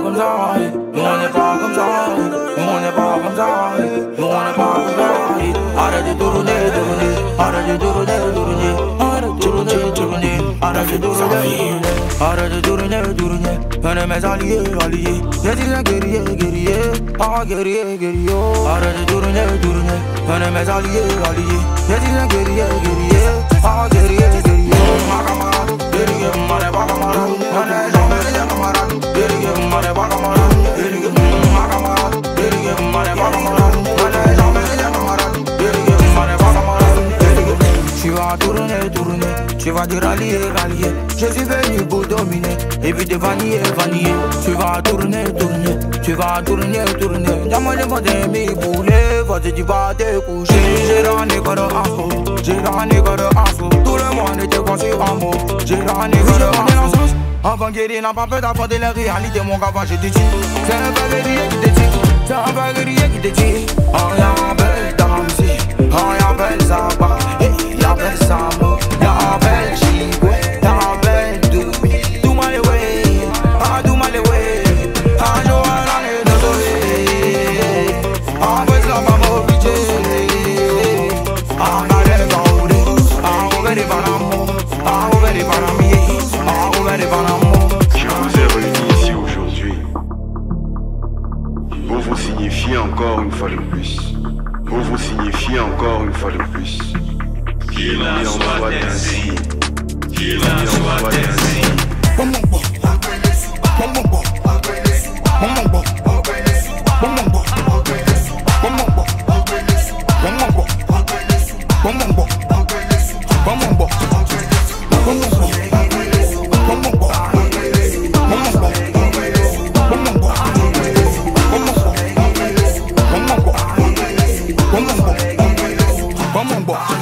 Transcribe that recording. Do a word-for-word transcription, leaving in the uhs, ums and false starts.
comme ça, nous on n'est pas comme ça, nous on n'est pas comme ça, nous on n'est pas comme ça. Arrête de tourner, tourner, arrête de tourner, tourner, arrête de tourner, tourner, arrête de tourner, arrête de tourner, tourner. On est mes alliés, alliés. J'ai dit un guerrier, guerrier, ah guerrier, guerrier. Arrête de tourner, tourner. On est mes alliés, alliés. J'ai dit un guerrier, guerrier, ah guerrier, guerrier. Ma camarade, guerrier, on n'est pas camarade. On est jamais les camarades. Guerrier, on n'est pas camarade. Guerrier, ma camarade, guerrier, on n'est pas camarade. On est jamais les camarades. Guerrier, on n'est pas camarade. Tu vas tourner, tourner. Tu vas dire rallier, rallier. Je suis venu pour dominer. Et puis te vaniller, vaniller. Tu vas tourner, tourner. Tu vas tourner, tourner. Dis-moi les mots de mes boulets. Vas-y, tu vas te coucher. J'ai ramené que de info. J'ai ramené que de info. Tout le monde était conçu en mots. J'ai ramené que de info. Avant guérir, n'a pas peur d'affronter la réalité. Mon gars, j'ai dit. C'est un peu guerrier qui te dit. C'est un peu guerrier qui te dit. On y'appelle ta musique. On y'appelle ça pas. Et y'appelle ça mot. Y'appelle chico. Y'appelle tout. Tout mal way. Ah, tout mal way. Ah, je vois l'année de soleil. Ah, pues la femme obligée. Ah, on a les gaudes. Ah, on va les panamos. Ah, on va les panamiers. Ah, on va les panamos. Je vous ai réunis ici aujourd'hui pour vous signifier encore une fois de plus, pour vous signifier encore une fois de plus qu'il en soit ainsi, qu'il en soit ainsi. Come on, boy.